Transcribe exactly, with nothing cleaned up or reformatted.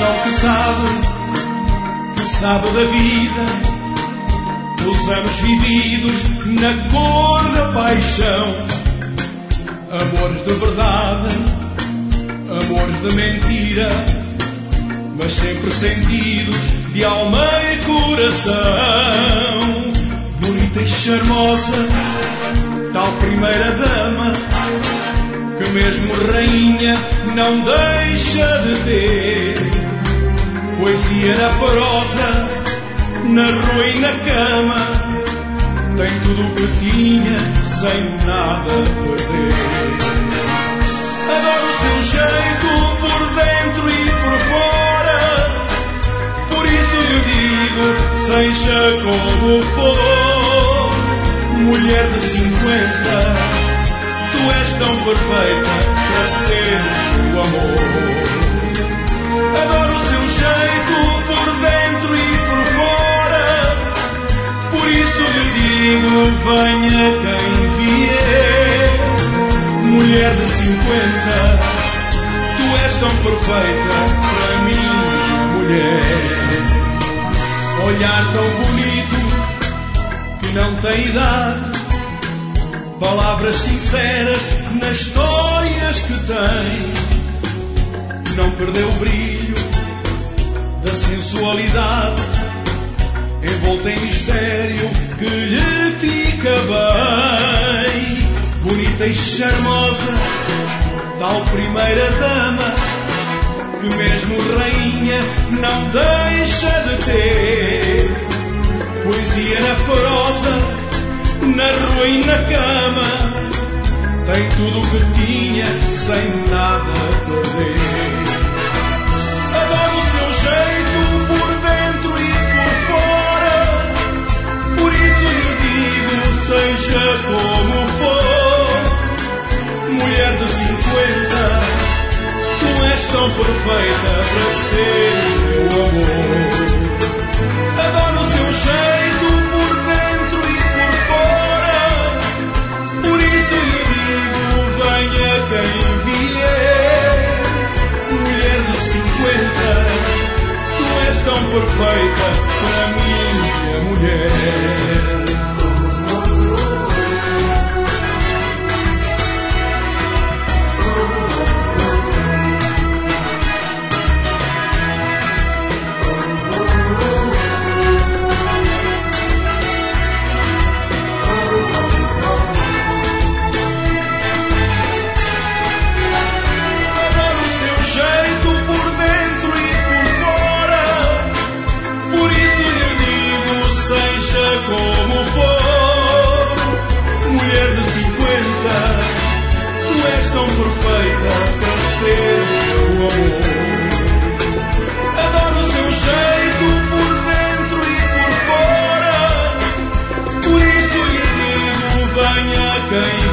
coração que sabe, que sabe da vida, dos anos vividos na cor da paixão. Amores de verdade, amores de mentira, mas sempre sentidos de alma e coração. Bonita e charmosa, tal primeira dama, que mesmo rainha não deixa de ter poesia na prosa, na rua e na cama. Tem tudo o que tinha sem nada perder. Adoro o seu jeito por dentro e por fora, por isso lhe digo, seja como for. Mulher de cinquenta, tu és tão perfeita para ser o amor. Adoro o seu jeito por dentro e por fora, por isso lhe digo, venha quem vier. Mulher de cinquenta, tu és tão perfeita para mim, mulher. Olhar tão bonito que não tem idade, palavras sinceras nas histórias que tem. Não perdeu o brilho da sensualidade, envolta em mistério que lhe fica bem. Bonita e charmosa, tal primeira dama, que mesmo rainha não deixa de ter poesia na prosa, na rua e na cama. Tem tudo o que tinha sem nada perder. Adoro o seu jeito por dentro e por fora, por isso lhe digo, seja como for. Mulher de cinquenta, tu és tão perfeita para ser meu amor. Adoro o seu jeito por dentro e por fora, por isso lhe digo, venha quem vier. Mulher de cinquenta, tu és tão perfeita para mim, minha mulher. Como for, mulher de cinquenta, tu és tão perfeita para ser meu amor. Adoro o seu jeito por dentro e por fora, por isso lhe digo, venha quem